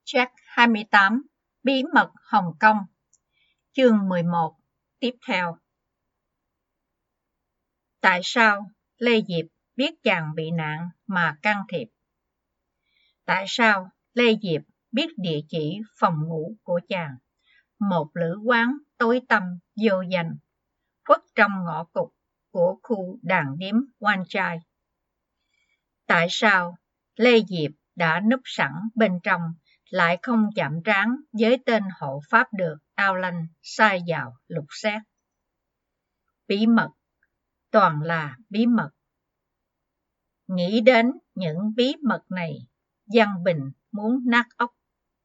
Jack 28 Bí mật Hồng Kông. Chương 11. Tiếp theo. Tại sao Lê Diệp biết chàng bị nạn mà can thiệp? Tại sao Lê Diệp biết địa chỉ phòng ngủ của chàng, một lữ quán tối tăm vô danh, khuất trong ngõ cụt của khu đàn điếm Wan Chai? Tại sao Lê Diệp đã núp sẵn bên trong lại không chạm trán với tên hộ pháp được Alan sai vào lục xét? Bí mật, toàn là bí mật. Nghĩ đến những bí mật này, Văn Bình muốn nát óc.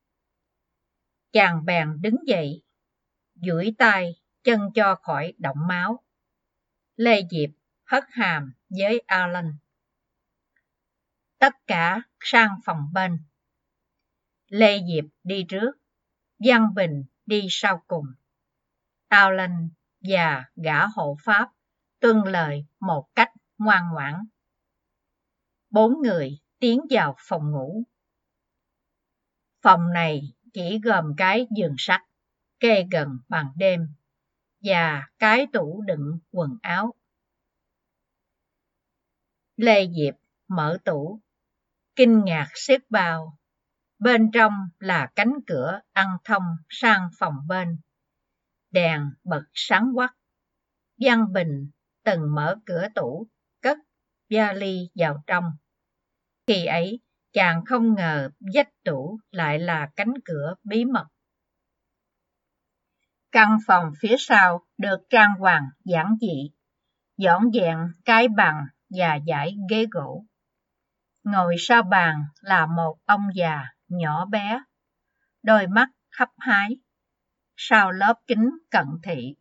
Chàng bèn đứng dậy, duỗi tay chân cho khỏi động máu. Lê Diệp hất hàm với Alan. Tất cả sang phòng bên. Lê Diệp đi trước, Văn Bình đi sau cùng. Alan và gã hộ pháp tuân lời một cách ngoan ngoãn. 4 người tiến vào phòng ngủ. Phòng này chỉ gồm cái giường sắt kê gần bàn đêm và cái tủ đựng quần áo. Lê Diệp mở tủ, kinh ngạc xếp bao. Bên trong là cánh cửa ăn thông sang phòng bên. Đèn bật sáng quắc. Văn Bình từng mở cửa tủ, cất vali vào trong. Khi ấy, chàng không ngờ vách tủ lại là cánh cửa bí mật. Căn phòng phía sau được trang hoàng giản dị, dọn dẹn cái bàn và dãy ghế gỗ. Ngồi sau bàn là một ông già nhỏ bé, đôi mắt hấp hái, sau lớp kính cận thị.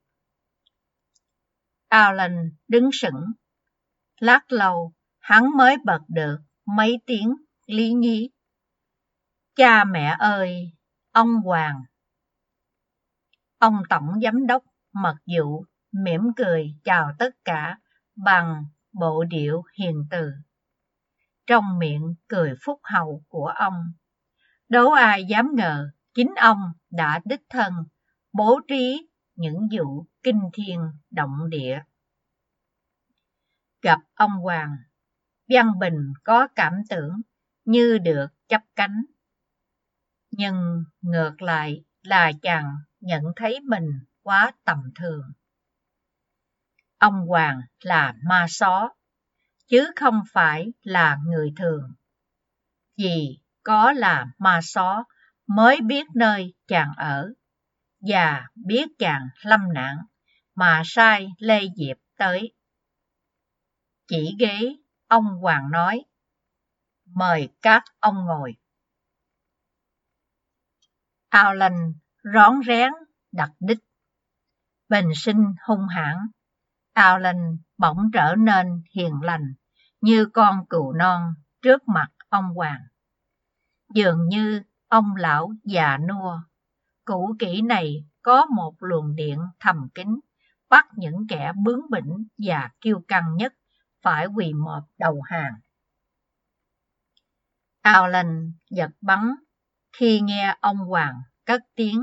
Alan đứng sững. Lát lâu, hắn mới bật được mấy tiếng lý nhí. Cha mẹ ơi, ông Hoàng. Ông tổng giám đốc mật vụ mỉm cười chào tất cả bằng bộ điệu hiền từ. Trong miệng cười phúc hậu của ông, đố ai dám ngờ chính ông đã đích thân bố trí những vụ kinh thiên động địa. Gặp ông Hoàng, Văn Bình có cảm tưởng như được chắp cánh. Nhưng ngược lại là chàng nhận thấy mình quá tầm thường. Ông Hoàng là ma só, chứ không phải là người thường. Vì có là ma só mới biết nơi chàng ở, và biết chàng lâm nạn mà sai Lê Diệp tới. Chỉ ghế, ông Hoàng nói, mời các ông ngồi. Alan rón rén đặt đích. Bình sinh hung hãn, Alan bỗng trở nên hiền lành như con cừu non trước mặt ông Hoàng. Dường như ông lão già nua, cũ kỹ này có một luồng điện thầm kín, bắt những kẻ bướng bỉnh và kiêu căng nhất phải quỳ mọp đầu hàng. Alan giật bắn khi nghe ông Hoàng cất tiếng.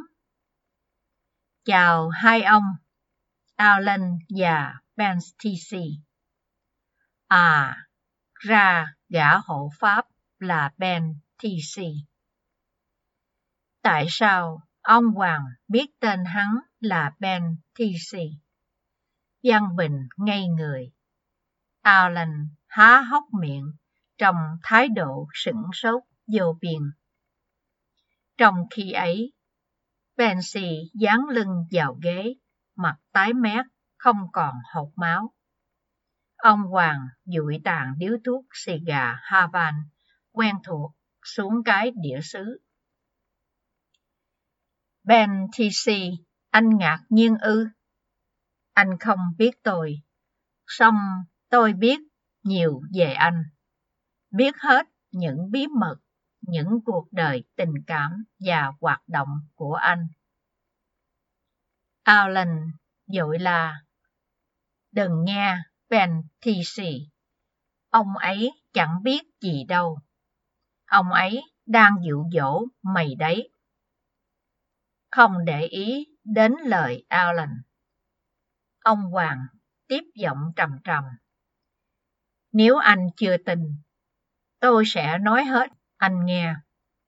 Chào hai ông, Alan và Ben T.C. À, ra gã hộ pháp là Ben T.C. Tại sao ông Hoàng biết tên hắn là Ben T.C.? Văn Bình ngây người. Alan há hốc miệng trong thái độ sửng sốt vô biên. Trong khi ấy, Bensi dán lưng vào ghế, mặt tái mét, không còn hột máu. Ông Hoàng dụi tàn điếu thuốc xì gà Havan quen thuộc xuống cái đĩa sứ. Ben T.C., anh ngạc nhiên ư? Anh không biết tôi, song tôi biết nhiều về anh. Biết hết những bí mật, những cuộc đời tình cảm và hoạt động của anh. Alan vội la. Đừng nghe Ben T.C., ông ấy chẳng biết gì đâu. Ông ấy đang dụ dỗ mày đấy. Không để ý đến lời Alan, ông Hoàng tiếp giọng trầm trầm. Nếu anh chưa tin, tôi sẽ nói hết anh nghe.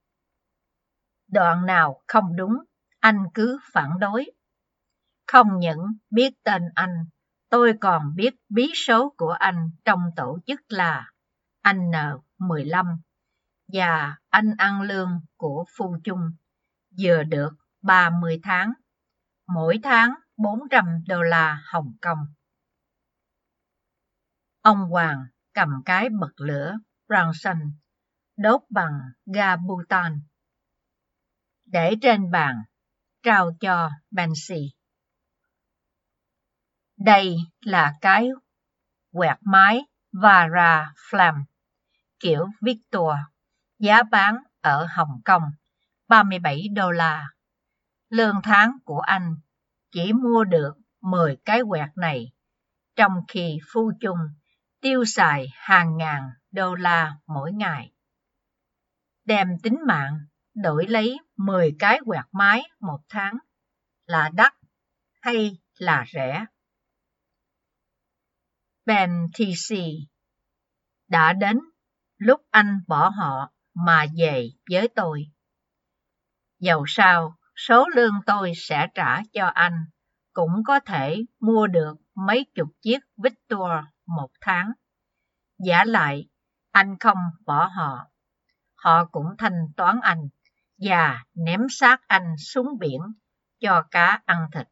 Đoạn nào không đúng, anh cứ phản đối. Không những biết tên anh, tôi còn biết bí số của anh trong tổ chức là anh N15 và anh ăn lương của Phu Chung vừa được 30 tháng, mỗi tháng $400 Hồng Kông. Ông Hoàng cầm cái bật lửa Branson đốt bằng ga butan để trên bàn, trao cho Banshee. Đây là cái quẹt máy Vara Flam kiểu Victor, giá bán ở Hồng Kông $37. Lương tháng của anh chỉ mua được 10 cái quẹt này, trong khi Phu Chung tiêu xài hàng ngàn $, mỗi ngày. Đem tính mạng đổi lấy 10 cái quẹt máy một tháng là đắt hay là rẻ? Ben TC, đã đến lúc anh bỏ họ mà về với tôi. Dầu sao, số lương tôi sẽ trả cho anh cũng có thể mua được mấy chục chiếc Victor một tháng. Vả lại, anh không bỏ họ. Họ cũng thanh toán anh và ném xác anh xuống biển cho cá ăn thịt.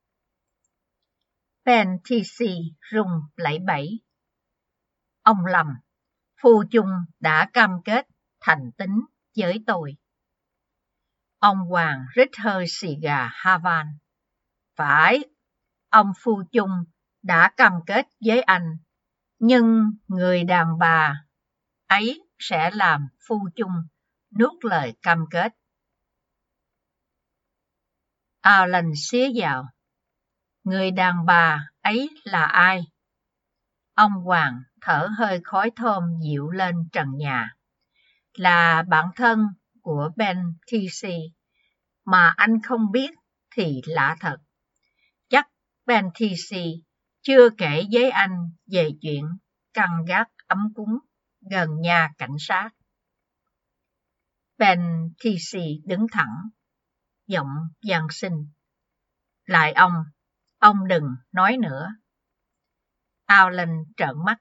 Ben TC rung lẩy bẩy. Ông lầm, Phu Chung đã cam kết thành tín với tôi. Ông Hoàng rít hơi xì gà Havan. Phải, ông Phu Chung đã cam kết với anh, nhưng người đàn bà ấy sẽ làm Phu Chung nuốt lời cam kết. Alan xía vào. Người đàn bà ấy là ai? Ông Hoàng thở hơi khói thơm dịu lên trần nhà. Là bạn thân của Ben TC, mà anh không biết thì lạ thật. Chắc Ben TC chưa kể với anh về chuyện căn gác ấm cúng gần nhà cảnh sát. Ben TC đứng thẳng, giọng van xin. Lại ông đừng nói nữa. Alan trợn mắt.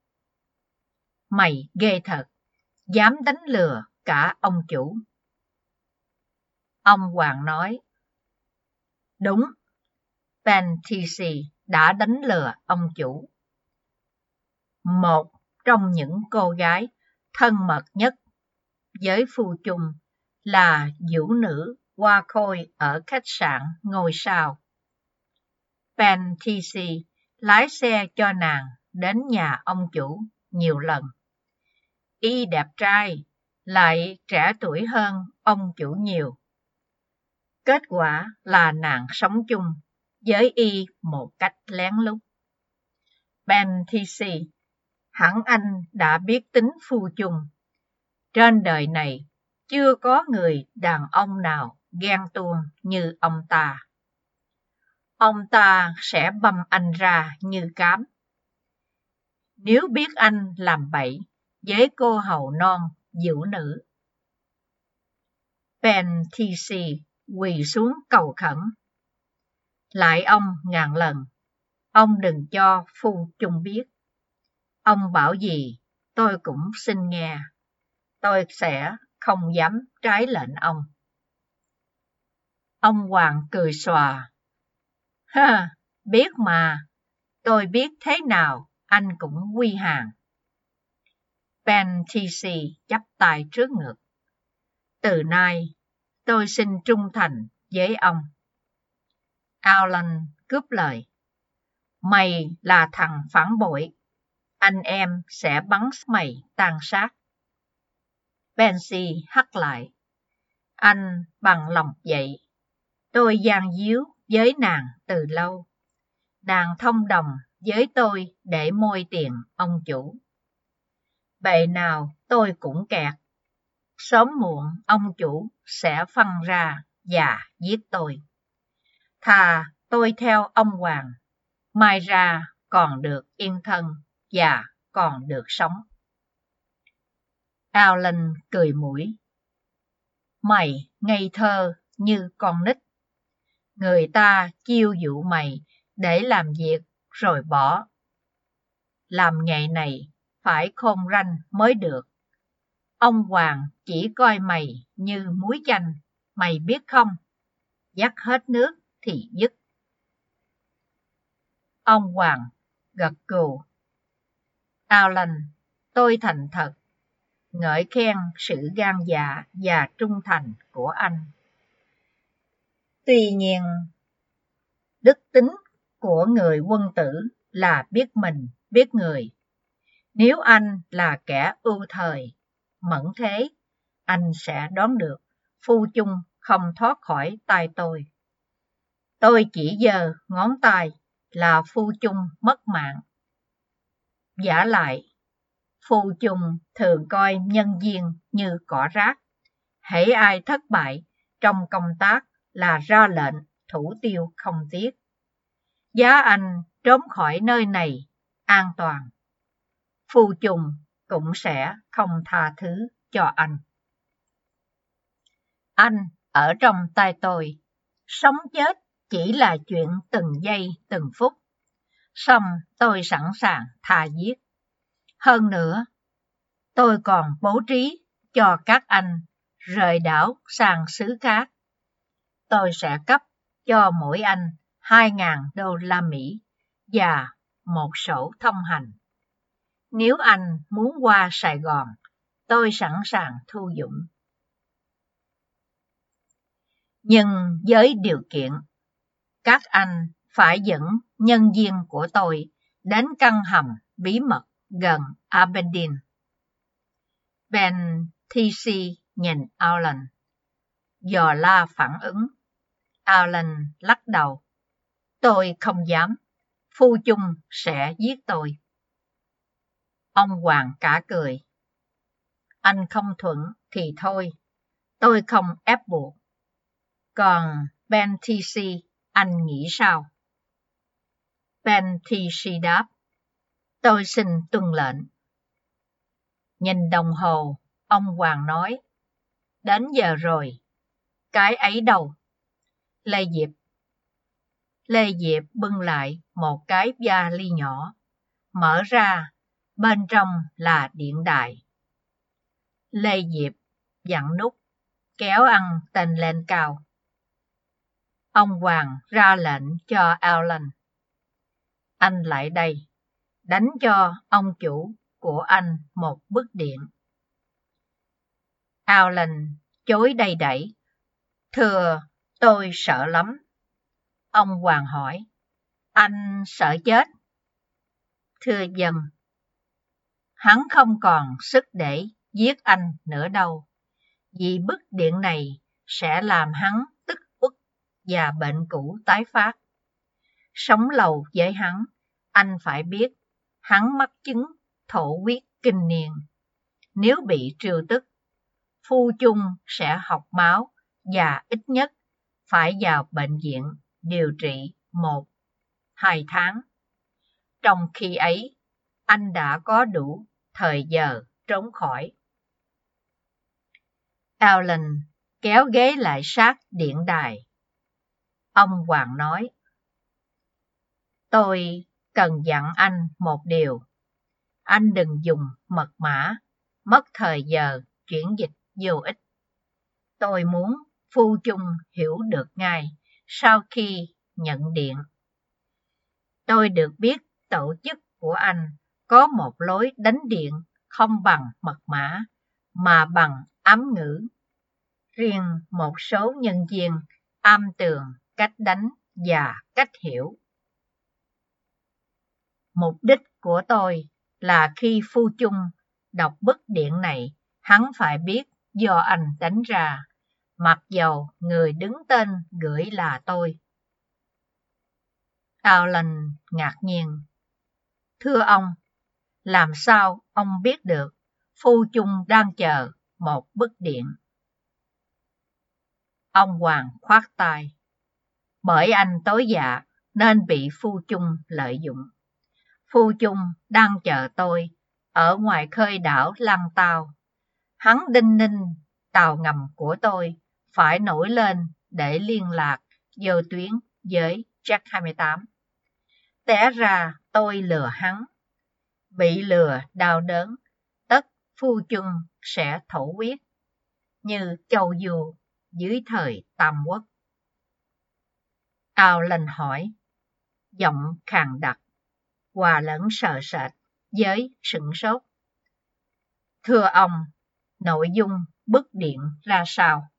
Mày ghê thật, dám đánh lừa cả ông chủ. Ông Hoàng nói. Đúng, Ben TC đã đánh lừa ông chủ. Một trong những cô gái thân mật nhất với Phu Chung là vũ nữ Hoa Khôi ở khách sạn ngôi sao. Ben TC lái xe cho nàng đến nhà ông chủ nhiều lần. Y đẹp trai, lại trẻ tuổi hơn ông chủ nhiều. Kết quả là nàng sống chung với Y một cách lén lút. Ben TC, hẳn anh đã biết tính Phu Chung. Trên đời này chưa có người đàn ông nào ghen tuông như ông ta. Ông ta sẽ băm anh ra như cám. Nếu biết anh làm bậy với cô hầu non vũ nữ. Ben TC quỳ xuống cầu khẩn. Lại ông ngàn lần, ông đừng cho Phu Chung biết. Ông bảo gì tôi cũng xin nghe. Tôi sẽ không dám trái lệnh ông. Ông Hoàng cười xòa. Ha, biết mà, tôi biết thế nào anh cũng quy hàng. Ben TC chắp tay trước ngực. Từ nay, tôi xin trung thành với ông. Alan cướp lời. Mày là thằng phản bội. Anh em sẽ bắn mày tàn sát. Banshee hắt lại. Anh bằng lòng vậy. Tôi gian díu với nàng từ lâu. Nàng thông đồng với tôi để môi tiền ông chủ. Bệ nào tôi cũng kẹt. sớm muộn ông chủ sẽ phân ra và giết tôi. Thà tôi theo ông hoàng, mai ra còn được yên thân và còn được sống. Alan cười mũi. Mày ngây thơ như con nít. Người ta chiêu dụ mày để làm việc rồi bỏ. Làm nghề này phải khôn ranh mới được. Ông hoàng chỉ coi mày như muối chanh, mày biết không? Dắt hết nước thì dứt. Ông hoàng gật gù. Alan, tôi thành thật ngợi khen sự gan dạ và trung thành của anh. Tuy nhiên, đức tính của người quân tử là biết mình, biết người. Nếu anh là kẻ ưu thời, mẫn thế, anh sẽ đoán được phu chung không thoát khỏi tay tôi. Tôi chỉ giơ ngón tay là phu chung mất mạng. Vả lại, phu chung thường coi nhân viên như cỏ rác. Hễ ai thất bại trong công tác là ra lệnh thủ tiêu không tiếc. Giá anh trốn khỏi nơi này an toàn, phu chung cũng sẽ không tha thứ cho anh. Anh ở trong tay tôi, sống chết chỉ là chuyện từng giây từng phút. Song tôi sẵn sàng tha giết. Hơn nữa, tôi còn bố trí cho các anh rời đảo sang xứ khác. Tôi sẽ cấp cho mỗi anh 2.000 đô la Mỹ và một sổ thông hành. Nếu anh muốn qua Sài Gòn, tôi sẵn sàng thu dụng. Nhưng với điều kiện, các anh phải dẫn nhân viên của tôi đến căn hầm bí mật gần Aberdeen. Ben TC nhìn Alan, dò la phản ứng. Alan lắc đầu. Tôi không dám, phu chung sẽ giết tôi. Ông hoàng cả cười. Anh không thuận thì thôi, tôi không ép buộc. Còn Ben TC, anh nghĩ sao? Ben TC đáp. Tôi xin tuân lệnh. Nhìn đồng hồ, ông hoàng nói. Đến giờ rồi. Cái ấy đâu? Lê Diệp bưng lại một cái vali nhỏ. Mở ra, bên trong là điện đài. Lê Diệp dặn nút, kéo ăn tên lên cao. Ông hoàng ra lệnh cho Alan. Anh lại đây, đánh cho ông chủ của anh một bức điện. Alan chối đầy đẩy. Thưa, tôi sợ lắm. Ông hoàng hỏi. Anh sợ chết? Thưa dân. Hắn không còn sức để giết anh nữa đâu. Vì bức điện này sẽ làm hắn tức uất và bệnh cũ tái phát. Sống lâu với hắn, anh phải biết hắn mắc chứng thổ huyết kinh niên. Nếu bị trêu tức, phu chung sẽ học máu và ít nhất phải vào bệnh viện điều trị 1-2 tháng. Trong khi ấy, anh đã có đủ thời giờ trốn khỏi. Alan kéo ghế lại sát điện đài. Ông hoàng nói. Tôi cần dặn anh một điều. Anh đừng dùng mật mã, mất thời giờ chuyển dịch vô ích. Tôi muốn phu chung hiểu được ngay sau khi nhận điện. Tôi được biết tổ chức của anh có một lối đánh điện không bằng mật mã, mà bằng ám ngữ. Riêng một số nhân viên am tường cách đánh và cách hiểu. Mục đích của tôi là khi phu chung đọc bức điện này, hắn phải biết do anh đánh ra, mặc dầu người đứng tên gửi là tôi. Alan ngạc nhiên. Thưa ông, làm sao ông biết được phu chung đang chờ một bức điện. Ông hoàng khoát tay. Bởi anh tối dạ nên bị phu chung lợi dụng. Phu chung đang chờ tôi ở ngoài khơi đảo Lăng Tao. Hắn đinh ninh tàu ngầm của tôi phải nổi lên để liên lạc vô tuyến với Jack 28. Té ra tôi lừa hắn. Bị lừa đau đớn, tất phu chung sẽ thổ huyết như châu du dưới thời Tam Quốc. Alan hỏi, giọng khàn đặc, hòa lẫn sợ sệt với sửng sốt. Thưa ông, nội dung bức điện ra sao?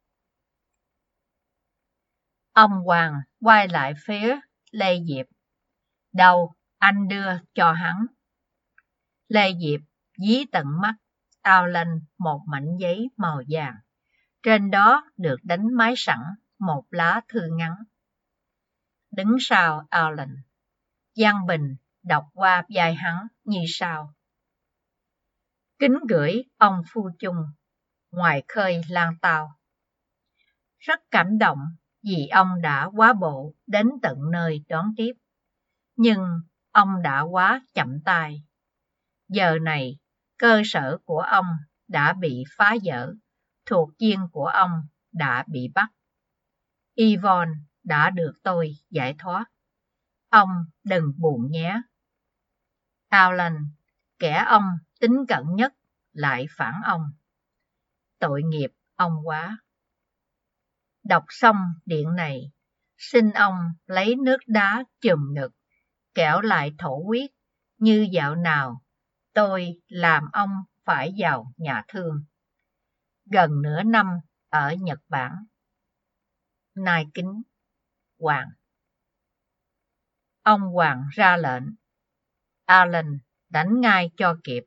Ông hoàng quay lại phía Lê Diệp. Đâu, anh đưa cho hắn. Lê Diệp dí tận mắt Alan một mảnh giấy màu vàng. Trên đó được đánh máy sẵn một lá thư ngắn. Đứng sau Alan, Giang Bình đọc qua vai hắn như sau. Kính gửi ông phu chung, ngoài khơi Lăng Tao. Rất cảm động vì ông đã quá bộ đến tận nơi đón tiếp. Nhưng ông đã quá chậm tay. Giờ này, cơ sở của ông đã bị phá vỡ, thuộc viên của ông đã bị bắt. Yvonne đã được tôi giải thoát. Ông đừng buồn nhé. Alan, kẻ ông tín cẩn nhất, lại phản ông. Tội nghiệp ông quá. Đọc xong điện này, xin ông lấy nước đá chùm ngực, kẻo lại thổ huyết như dạo nào tôi làm ông phải vào nhà thương. Gần nửa năm ở Nhật Bản. Nai kính, Hoàng. Ông hoàng ra lệnh. Alan đánh ngay cho kịp.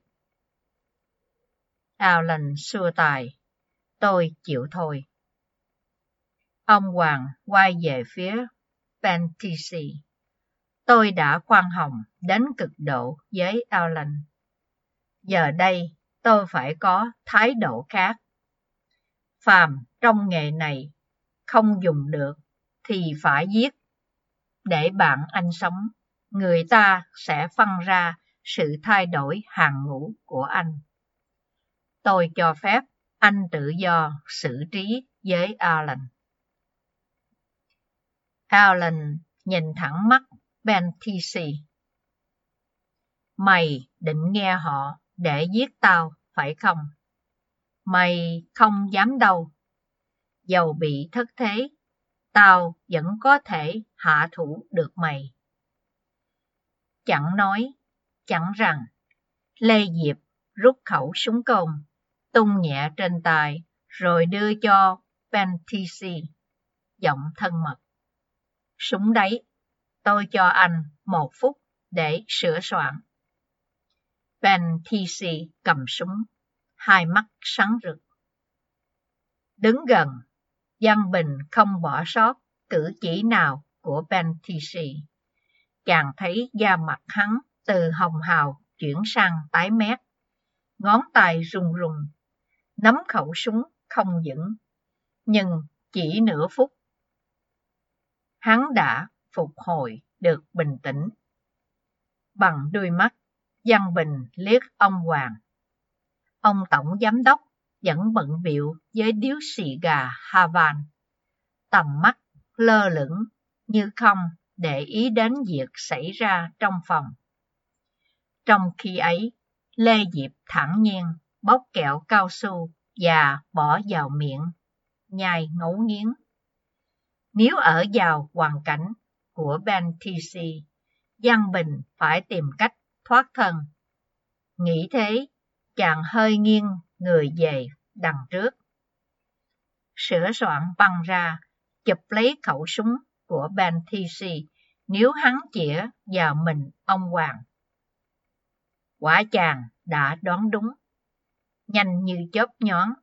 Alan xua tay. Tôi chịu thôi. Ông hoàng quay về phía Pentisi. Tôi đã khoan hồng đến cực độ với Alan. Giờ đây tôi phải có thái độ khác. Phàm trong nghề này không dùng được thì phải giết. Để bạn anh sống, người ta sẽ phân ra sự thay đổi hàng ngũ của anh. Tôi cho phép anh tự do xử trí với Alan. Alan nhìn thẳng mắt Pentisi. Mày định nghe họ để giết tao, phải không? Mày không dám đâu. Dầu bị thất thế, tao vẫn có thể hạ thủ được mày. Chẳng nói, chẳng rằng, Lê Diệp rút khẩu súng côn, tung nhẹ trên tay, rồi đưa cho Pentisi, giọng thân mật. Súng đấy, tôi cho anh 1 phút để sửa soạn. Pentisi cầm súng, hai mắt sáng rực. Đứng gần, Giang Bình không bỏ sót cử chỉ nào của Pentisi. Chàng thấy da mặt hắn từ hồng hào chuyển sang tái mét. Ngón tay run run, nắm khẩu súng không vững. Nhưng chỉ nửa phút, hắn đã phục hồi được bình tĩnh. Bằng đôi mắt, Giang Bình liếc ông hoàng. Ông tổng giám đốc vẫn bận bịu với điếu xì gà Havan. Tầm mắt lơ lửng như không để ý đến việc xảy ra trong phòng. Trong khi ấy, Lê Diệp thản nhiên bóc kẹo cao su và bỏ vào miệng, nhai ngấu nghiến. Nếu ở vào hoàn cảnh của Pentisi, Giang Bình phải tìm cách thoát thân. Nghĩ thế, chàng hơi nghiêng người về đằng trước. Sửa soạn băng ra, chụp lấy khẩu súng của Pentisi nếu hắn chĩa vào mình ông hoàng. Quả chàng đã đoán đúng, nhanh như chớp nhoáng.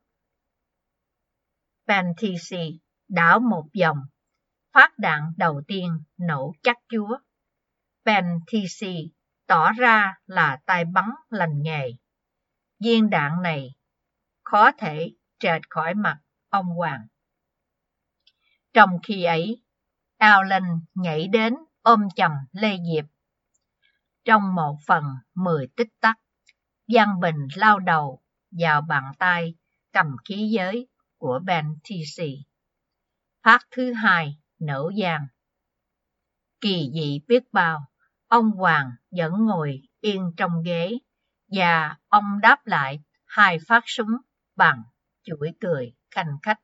Pentisi đảo một vòng, phát đạn đầu tiên nổ chắc chúa. Pentisi tỏ ra là tay bắn lành nghề. Viên đạn này khó thể trệt khỏi mặt ông hoàng. Trong khi ấy, Alan nhảy đến ôm chầm Lê Diệp. Trong 1/10 tích tắc, Văn Bình lao đầu vào bàn tay cầm khí giới của Ben T.C. Phát thứ hai nổ vang. Kỳ dị biết bao, ông hoàng vẫn ngồi yên trong ghế và ông đáp lại 2 phát súng bằng chuỗi cười khanh khách.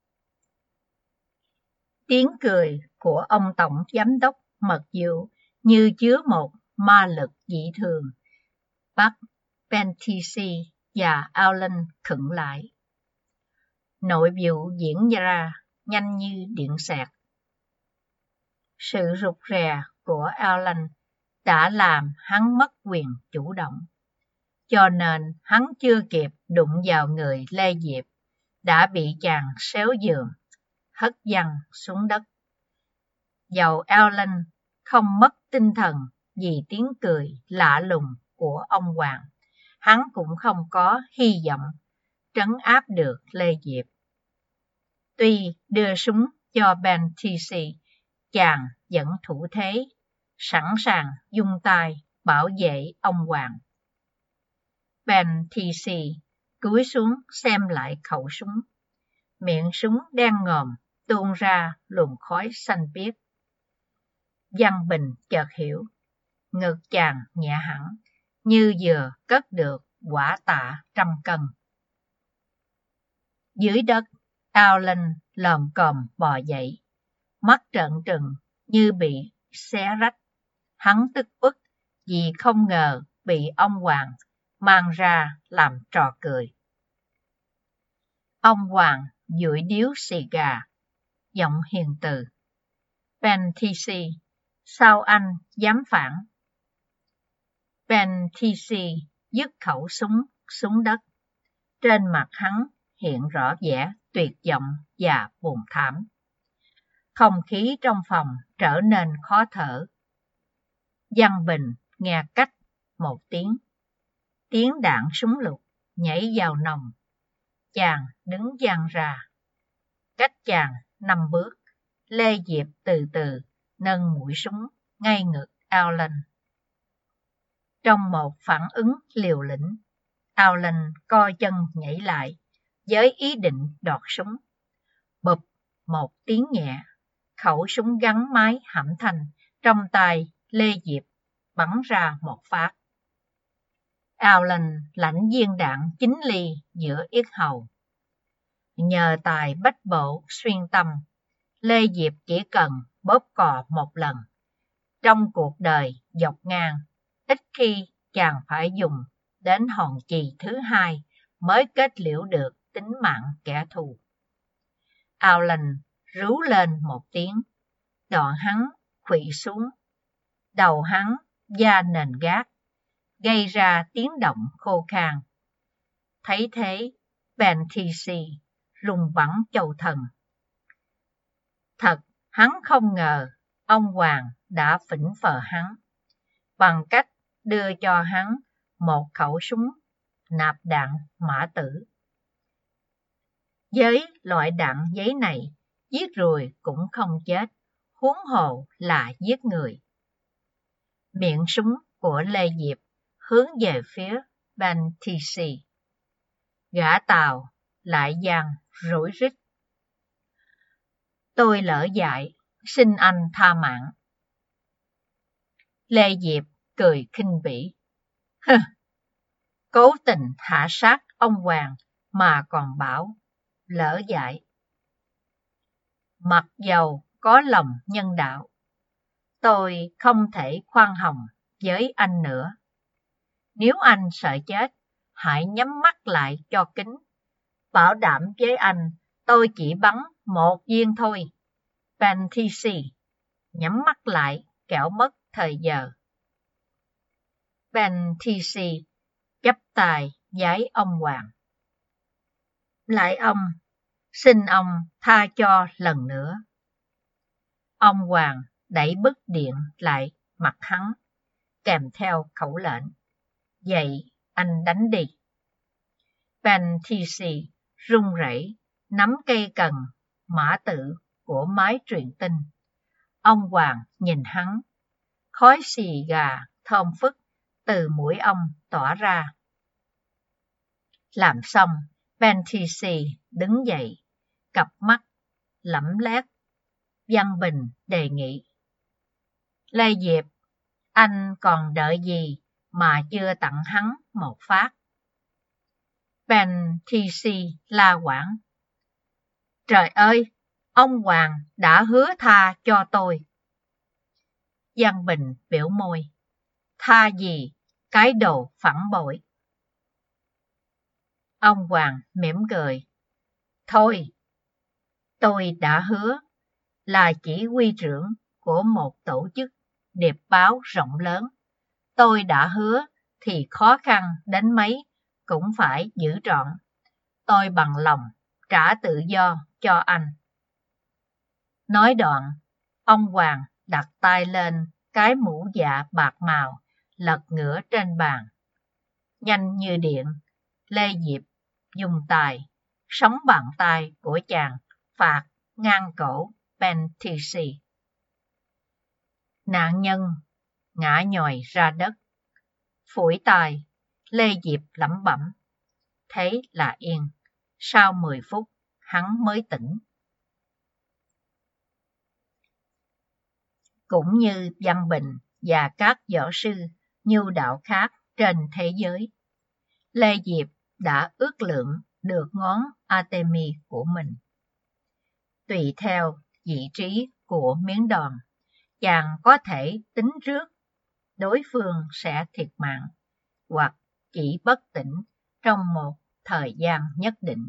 Tiếng cười của ông tổng giám đốc mật vụ như chứa một ma lực dị thường, bắt Ben T.C. và Alan khựng lại. Nội vụ diễn ra nhanh như điện xẹt. Sự rụt rè của Alan đã làm hắn mất quyền chủ động, cho nên hắn chưa kịp đụng vào người Lê Diệp, đã bị chàng xéo giường, hất văng xuống đất. Dầu Alan không mất tinh thần vì tiếng cười lạ lùng của ông hoàng, hắn cũng không có hy vọng trấn áp được Lê Diệp. Tuy đưa súng cho Ben T.C., chàng vẫn thủ thế, sẵn sàng dung tay bảo vệ ông hoàng. Ben T.C. cúi xuống xem lại khẩu súng. Miệng súng đen ngòm tuôn ra luồng khói xanh biếc. Văn Bình chợt hiểu, ngực chàng nhẹ hẳn, như vừa cất được quả tạ 100 cân. Dưới đất, Alan lồm cồm bò dậy, mắt trợn trừng như bị xé rách. Hắn tức uất vì không ngờ bị ông hoàng mang ra làm trò cười. Ông hoàng dụi điếu xì gà, giọng hiền từ. Ben T.C., sao anh dám phản? Ben T.C. dứt khẩu súng xuống đất. Trên mặt hắn hiện rõ vẻ tuyệt vọng và buồn thảm. Không khí trong phòng trở nên khó thở. Văn Bình nghe cách một tiếng. Tiếng đạn súng lục nhảy vào nòng. Chàng đứng dang ra. Cách chàng 5 bước, Lê Diệp từ từ nâng mũi súng ngay ngực Alan. Trong một phản ứng liều lĩnh, Alan co chân nhảy lại với ý định đoạt súng. Bụp một tiếng nhẹ, khẩu súng gắn máy hãm thanh trong tay Lê Diệp bắn ra một phát. Alan lãnh viên đạn 9 ly giữa yết hầu. Nhờ tài bách bộ xuyên tâm, Lê Diệp chỉ cần bóp cò một lần. Trong cuộc đời dọc ngang, ít khi chàng phải dùng đến hòn chì thứ hai mới kết liễu được tính mạng kẻ thù. Alan rú lên một tiếng, đoạn hắn khuỵu xuống. Đầu hắn da nền gác, gây ra tiếng động khô khan. Thấy thế, Ben T.C. rung bắn châu thần. Thật, hắn không ngờ ông hoàng đã phỉnh phờ hắn bằng cách đưa cho hắn một khẩu súng nạp đạn mã tử. Với loại đạn giấy này, giết ruồi cũng không chết, huống hồ là giết người. Miệng súng của Lê Diệp hướng về phía Ben T.C. Gã Tàu lại giang rủi rít. Tôi lỡ dại, xin anh tha mạng. Lê Diệp cười khinh bỉ. Hừ, cố tình hạ sát ông hoàng mà còn bảo lỡ dại. Mặc dầu có lòng nhân đạo, tôi không thể khoan hồng với anh nữa. Nếu anh sợ chết, hãy nhắm mắt lại cho kín. Bảo đảm với anh, tôi chỉ bắn một viên thôi. Ben T.C. nhắm mắt lại, kẻo mất thời giờ. Ben T.C. chắp tay vái ông hoàng. Lại ông, xin ông tha cho lần nữa. Ông hoàng đẩy bức điện lại mặt hắn, kèm theo khẩu lệnh. Vậy anh đánh đi. Ben T.C. run rẩy, nắm cây cần, mã tự của máy truyền tin. Ông Hoàng nhìn hắn, khói xì gà thơm phức từ mũi ông tỏa ra. Làm xong, Bentisi đứng dậy, cặp mắt lẫm lét. Văn Bình đề nghị: Lê Diệp, anh còn đợi gì mà chưa tặng hắn một phát? Bentisi la quảng: Trời ơi, ông Hoàng đã hứa tha cho tôi. Văn Bình biểu môi: Tha gì, cái đồ phản bội. Ông Hoàng mỉm cười: Thôi, tôi đã hứa, là chỉ huy trưởng của một tổ chức điệp báo rộng lớn. Tôi đã hứa thì khó khăn đến mấy cũng phải giữ trọn. Tôi bằng lòng trả tự do cho anh. Nói đoạn, ông Hoàng đặt tay lên cái mũ dạ bạc màu lật ngửa trên bàn. Nhanh như điện, Lê Diệp dùng tài, sóng bàn tay của chàng phạt ngang cổ Bentisi. Nạn nhân ngã nhòi ra đất. Phủi tay, Lê Diệp lẩm bẩm. Thế là yên. Sau 10 phút, hắn mới tỉnh. Cũng như Văn Bình và các võ sư nhu đạo khác trên thế giới, Lê Diệp đã ước lượng được ngón Artemis của mình. Tùy theo vị trí của miếng đòn, chàng có thể tính trước đối phương sẽ thiệt mạng hoặc chỉ bất tỉnh trong một thời gian nhất định.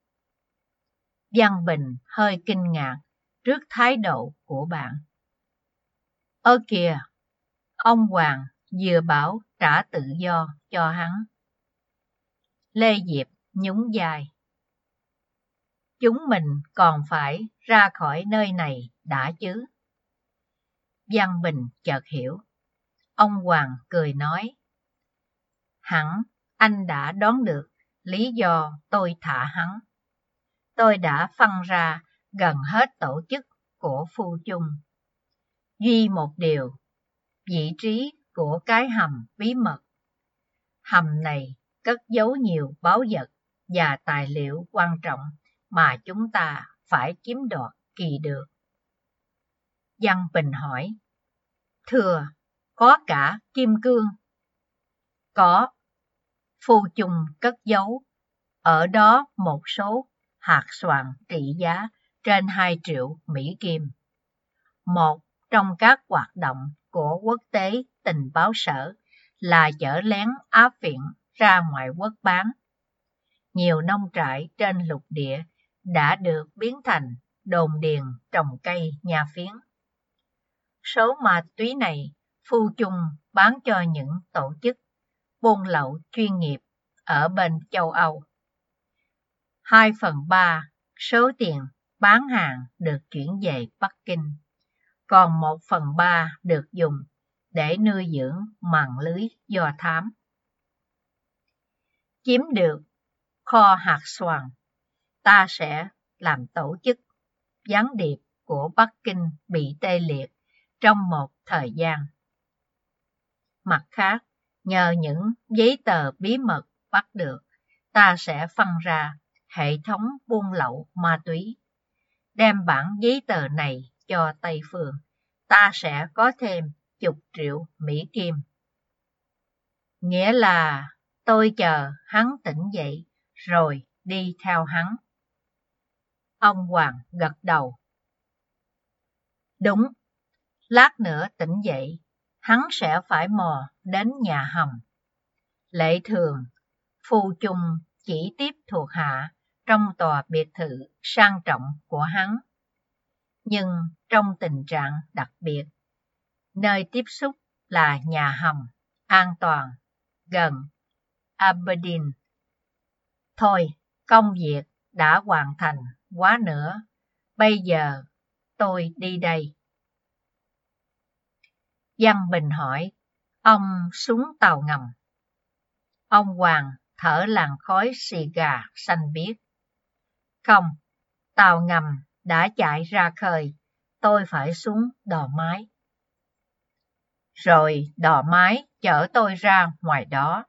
Văn Bình hơi kinh ngạc trước thái độ của bạn. Ơ kìa, ông Hoàng vừa bảo trả tự do cho hắn. Lê Diệp nhún vai. Chúng mình còn phải ra khỏi nơi này đã chứ. Văn Bình chợt hiểu. Ông Hoàng cười nói. Hẳn anh đã đoán được lý do tôi thả hắn. Tôi đã phân ra gần hết tổ chức của Phu Chung. Duy một điều, vị trí của cái hầm bí mật. Hầm này cất giấu nhiều báu vật và tài liệu quan trọng mà chúng ta phải chiếm đoạt kỳ được. Văn Bình hỏi. Thưa, có cả kim cương? Có. Phu Chung cất giấu ở đó một số hạt xoàn trị giá trên 2 triệu Mỹ Kim. Một trong các hoạt động của quốc tế tình báo sở là chở lén Á phiện ra ngoại quốc bán. Nhiều nông trại trên lục địa đã được biến thành đồn điền trồng cây nha phiến. Số ma túy này Phu Chung bán cho những tổ chức buôn lậu chuyên nghiệp ở bên châu Âu. 2/3 số tiền bán hàng được chuyển về Bắc Kinh, còn 1/3 được dùng để nuôi dưỡng mạng lưới do thám. Chiếm được kho hạt xoàn, ta sẽ làm tổ chức gián điệp của Bắc Kinh bị tê liệt trong một thời gian. Mặt khác, nhờ những giấy tờ bí mật bắt được, ta sẽ phân ra hệ thống buôn lậu ma túy. Đem bản giấy tờ này cho Tây Phương, ta sẽ có thêm chục triệu Mỹ Kim. Nghĩa là tôi chờ hắn tỉnh dậy rồi đi theo hắn. Ông Hoàng gật đầu. Đúng, lát nữa tỉnh dậy, hắn sẽ phải mò đến nhà hầm. Lệ thường, Phu Chung chỉ tiếp thuộc hạ trong tòa biệt thự sang trọng của hắn. Nhưng trong tình trạng đặc biệt, nơi tiếp xúc là nhà hầm an toàn gần Aberdeen. Thôi, công việc đã hoàn thành quá nữa. Bây giờ tôi đi đây. Văn Bình hỏi, ông xuống tàu ngầm. Ông Hoàng thở làn khói xì gà xanh biếc. Không, tàu ngầm đã chạy ra khơi, tôi phải xuống đò mái. Rồi đò mái chở tôi ra ngoài đó.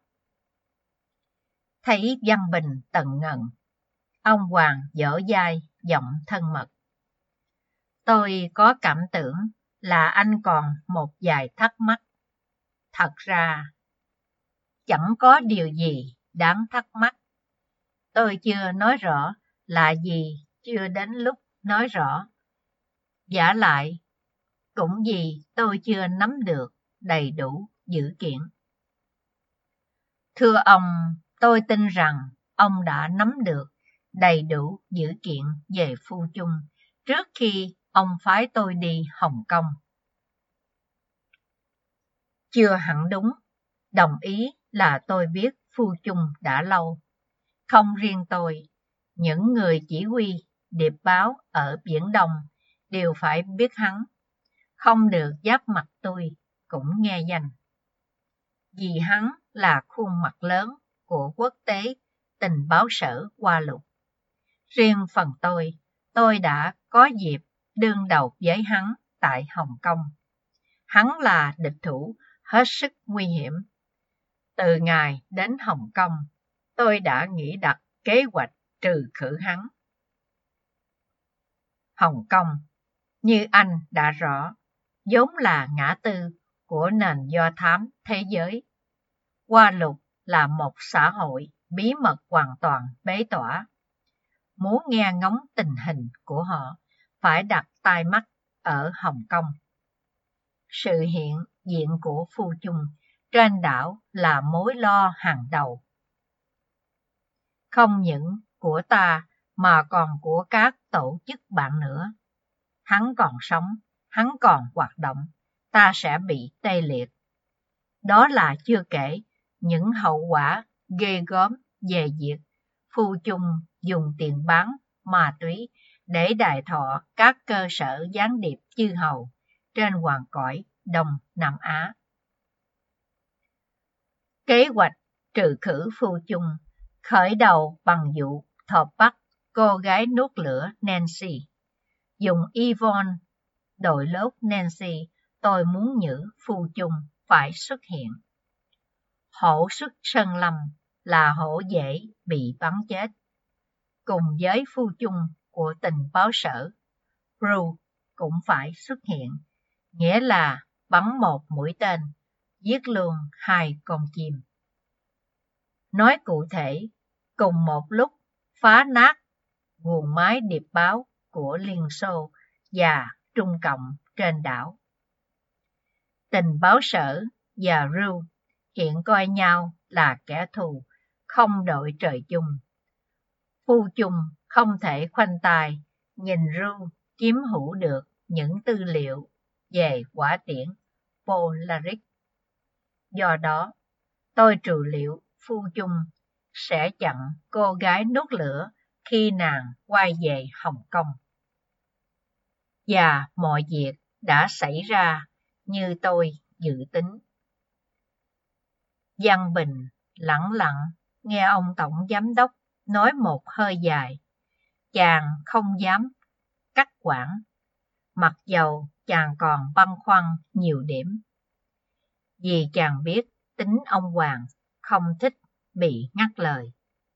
Thấy Văn Bình tận ngần, ông Hoàng dở dai giọng thân mật. Tôi có cảm tưởng là anh còn một vài thắc mắc. Thật ra, chẳng có điều gì đáng thắc mắc. Tôi chưa nói rõ là gì chưa đến lúc nói rõ. Vả lại, cũng vì tôi chưa nắm được đầy đủ dữ kiện. Thưa ông, tôi tin rằng ông đã nắm được đầy đủ dữ kiện về Phu Chung trước khi ông phái tôi đi Hồng Kông. Chưa hẳn đúng, đồng ý là tôi biết Phu Chung đã lâu. Không riêng tôi, những người chỉ huy điệp báo ở Biển Đông đều phải biết hắn. Không được giáp mặt tôi cũng nghe danh. Vì hắn là khuôn mặt lớn của quốc tế tình báo sở Hoa Lục. Riêng phần tôi đã có dịp đương đầu với hắn tại Hồng Kông. Hắn là địch thủ hết sức nguy hiểm. Từ ngày đến Hồng Kông, tôi đã nghĩ đặt kế hoạch trừ khử hắn. Hồng Kông, như anh đã rõ, vốn là ngã tư của nền do thám thế giới. Hoa Lục là một xã hội bí mật hoàn toàn bế tỏa. Muốn nghe ngóng tình hình của họ, phải đặt tai mắt ở Hồng Kông. Sự hiện diện của Phu Chung trên đảo là mối lo hàng đầu. Không những của ta mà còn của các tổ chức bạn nữa. Hắn còn sống, hắn còn hoạt động, ta sẽ bị tê liệt. Đó là chưa kể những hậu quả ghê gớm về việc Phu Chung dùng tiền bán ma túy để đài thọ các cơ sở gián điệp chư hầu trên hoàn cõi Đông Nam Á. Kế hoạch trừ khử Phu Chung khởi đầu bằng vụ thọt bắt cô gái nuốt lửa Nancy. Dùng Yvonne đội lốt Nancy, tôi muốn nhử Phu Chung phải xuất hiện. Hổ xuất Sơn Lâm là hổ dễ bị bắn chết. Cùng với Phu Chung của tình báo sở, Ru cũng phải xuất hiện, nghĩa là bắn một mũi tên, giết luôn hai con chim. Nói cụ thể, cùng một lúc phá nát nguồn máy điệp báo của Liên Xô và Trung Cộng trên đảo. Tình báo sở và Ru hiện coi nhau là kẻ thù, không đội trời chung. Phu Chung không thể khoanh tay nhìn Ru chiếm hữu được những tư liệu về hỏa tiễn Polaris. Do đó, tôi trừ liệu Phu Chung sẽ chặn cô gái nuốt lửa khi nàng quay về Hồng Kông. Và mọi việc đã xảy ra như tôi dự tính. Văn Bình lặng lặng nghe ông Tổng Giám đốc nói một hơi dài. Chàng không dám cắt quãng, mặc dầu chàng còn băn khoăn nhiều điểm. Vì chàng biết tính ông Hoàng không thích bị ngắt lời.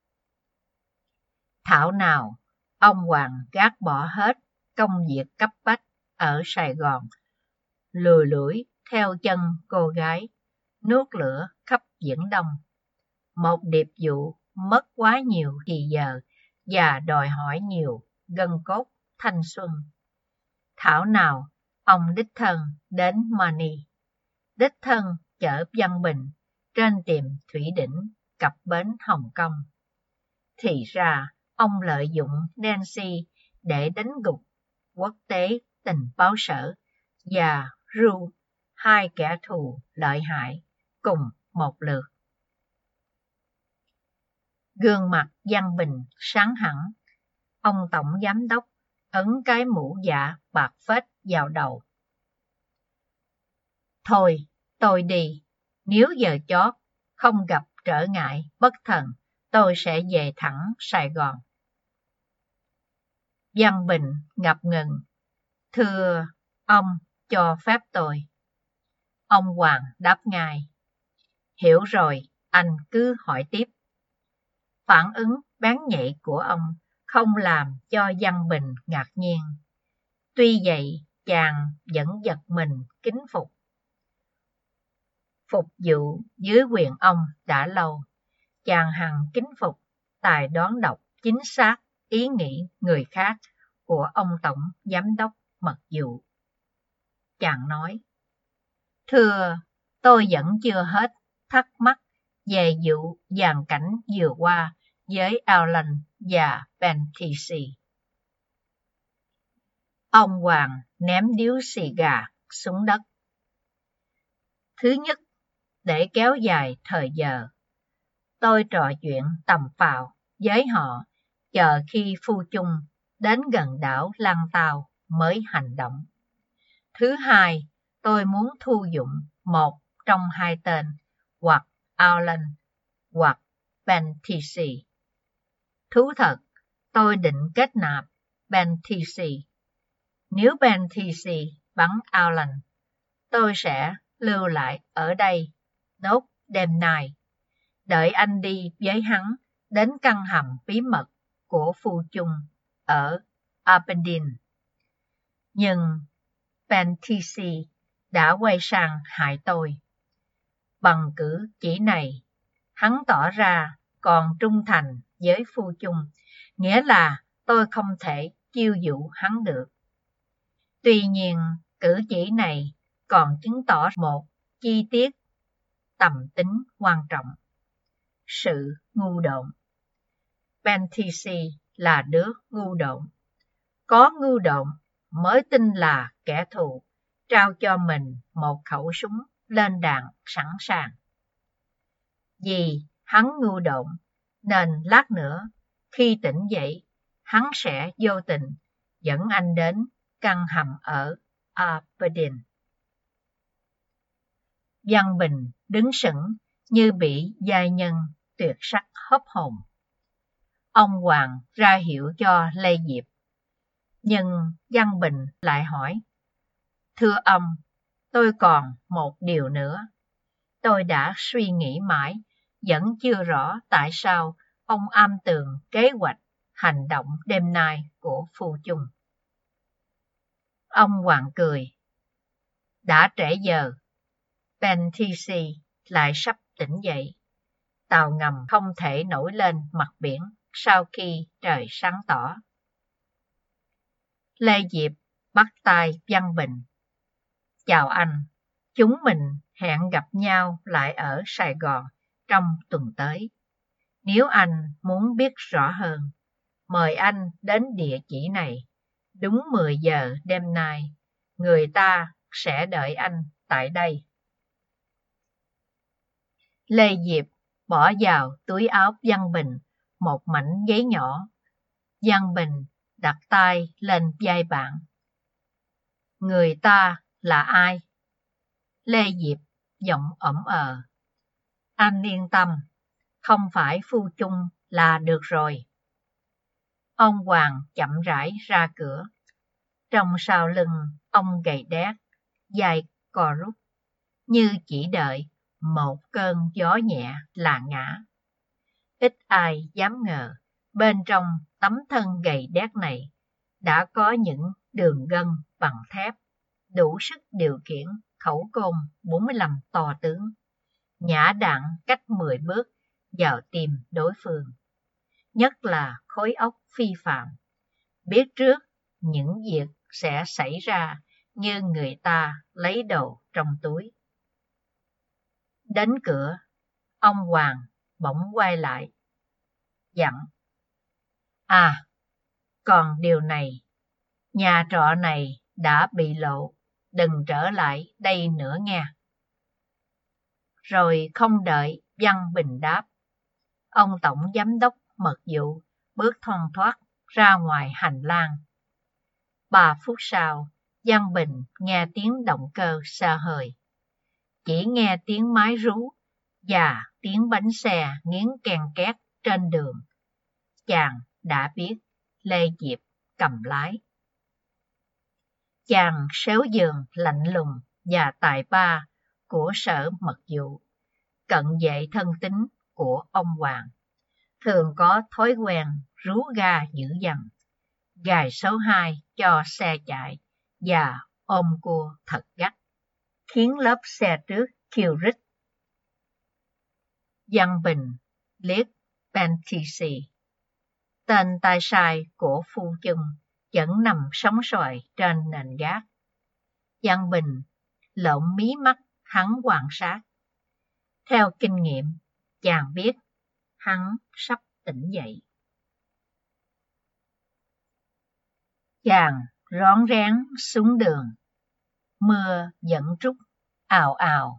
Thảo nào, ông Hoàng gác bỏ hết công việc cấp bách ở Sài Gòn, lùi lủi theo chân cô gái, nuốt lửa khắp Viễn Đông. Một điệp vụ mất quá nhiều thì giờ và đòi hỏi nhiều gân cốt thanh xuân. Thảo nào, ông đích thân đến Mani, đích thân chở Văn Bình trên tiềm thủy đỉnh cập bến Hồng Kông. Thì ra, ông lợi dụng Nancy để đánh gục quốc tế tình báo sở và Ru, hai kẻ thù lợi hại, cùng một lượt. Gương mặt Văn Bình sáng hẳn, ông Tổng Giám đốc ấn cái mũ dạ bạc phết vào đầu. Thôi, tôi đi, nếu giờ chót không gặp trở ngại bất thần, tôi sẽ về thẳng Sài Gòn. Văn Bình ngập ngừng. Thưa ông, cho phép tôi. Ông Hoàng đáp ngay. Hiểu rồi, anh cứ hỏi tiếp. Phản ứng bén nhạy của ông không làm cho Văn Bình ngạc nhiên. Tuy vậy, chàng vẫn giật mình kính phục. Phục vụ dưới quyền ông đã lâu, chàng hằng kính phục tài đoán đọc chính xác ý nghĩ người khác của ông Tổng Giám đốc Mật vụ. Chàng nói, thưa, tôi vẫn chưa hết thắc mắc về vụ dàn cảnh vừa qua với Alan và Bentisi. Ông Hoàng ném điếu xì gà xuống đất. Thứ nhất, để kéo dài thời giờ, tôi trò chuyện tầm phào với họ, chờ khi Phu Chung đến gần đảo Lan Tàu mới hành động. Thứ hai, tôi muốn thu dụng một trong hai tên, hoặc Alan hoặc Bentisi. Thú thật, tôi định kết nạp Bentisi. Nếu Bentisi bắn Alan, tôi sẽ lưu lại ở đây nốt đêm nay, đợi anh đi với hắn đến căn hầm bí mật của Phu Chung ở Aberdeen. Nhưng Bentisi đã quay sang hại tôi. Bằng cử chỉ này, hắn tỏ ra còn trung thành với Phu Chung, nghĩa là tôi không thể chiêu dụ hắn được. Tuy nhiên, cử chỉ này còn chứng tỏ một chi tiết tầm tính quan trọng. Sự ngu độn. Bentisi là đứa ngu độn. Có ngu độn mới tin là kẻ thù trao cho mình một khẩu súng lên đạn sẵn sàng. Vì hắn ngu độn nên lát nữa khi tỉnh dậy, hắn sẽ vô tình dẫn anh đến căn hầm ở Aberdeen. Văn Bình đứng sững như bị giai nhân tuyệt sắc hớp hồn. Ông Hoàng ra hiệu cho Lê Diệp. Nhưng Văn Bình lại hỏi, thưa ông, tôi còn một điều nữa. Tôi đã suy nghĩ mãi, vẫn chưa rõ tại sao ông am tường kế hoạch hành động đêm nay của Phu Chung. Ông Hoàng cười. Đã trễ giờ, Bentisi lại sắp tỉnh dậy. Tàu ngầm không thể nổi lên mặt biển sau khi trời sáng tỏ. Lê Diệp bắt tay Văn Bình. Chào anh, chúng mình hẹn gặp nhau lại ở Sài Gòn trong tuần tới. Nếu anh muốn biết rõ hơn, mời anh đến địa chỉ này. Đúng 10 giờ đêm nay, người ta sẽ đợi anh tại đây. Lê Diệp bỏ vào túi áo Văn Bình một mảnh giấy nhỏ. Văn Bình đặt tay lên vai bạn. Người ta là ai? Lê Diệp giọng ẩm ờ. Anh yên tâm, không phải Phu Chung là được rồi. Ông Hoàng chậm rãi ra cửa. Trong sau lưng ông gầy đét, vai co rút, như chỉ đợi một cơn gió nhẹ là ngã. Ít ai dám ngờ, bên trong tấm thân gầy đét này đã có những đường gân bằng thép, đủ sức điều khiển khẩu côn 45 to tướng, nhả đạn cách 10 bước vào tim đối phương. Nhất là khối óc phi phạm, biết trước những việc sẽ xảy ra như người ta lấy đồ trong túi. Đến cửa, ông Hoàng bỗng quay lại, dặn. À, còn điều này, nhà trọ này đã bị lộ, đừng trở lại đây nữa nha. Rồi không đợi Văn Bình đáp, ông Tổng Giám đốc Mật vụ bước thoăn thoắt ra ngoài hành lang. 3 phút sau, Văn Bình nghe tiếng động cơ xa hơi. Chỉ nghe tiếng máy rú và tiếng bánh xe nghiến ken két trên đường. Chàng đã biết Lê Diệp cầm lái. Chàng xéo giường lạnh lùng và tài ba của Sở Mật Vụ, cận vệ thân tín của ông Hoàng, thường có thói quen rú ga dữ dằn, gài số 2 cho xe chạy và ôm cua thật gắt, khiến lớp xe trước kêu rít. Văn Bình liếc Bentley, tên tay sai của phu chân vẫn nằm sóng xoài trên nền gác. Văn Bình lộn mí mắt hắn quan sát. Theo kinh nghiệm, chàng biết hắn sắp tỉnh dậy. Chàng rón rén xuống đường. Mưa vẫn trút ào ào.